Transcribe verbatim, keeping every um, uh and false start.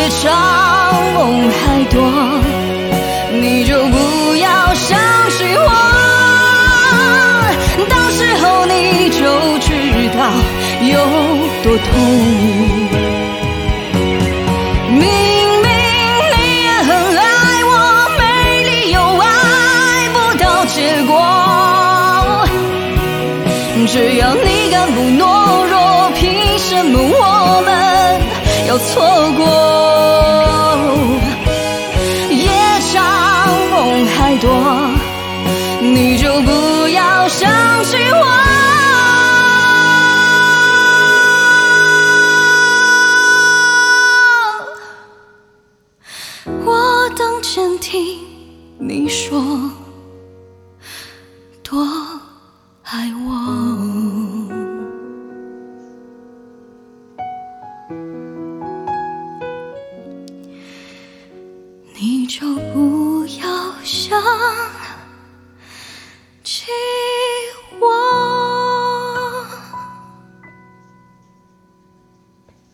夜长梦还多，你就不要相信我，到时候你就知道有多痛。明明你也很爱我，没理由爱不到结果，只要你敢不懦弱，凭什么我们要错过？夜长梦还多，你就不要相信我，我等监听你说多爱我。你就不要想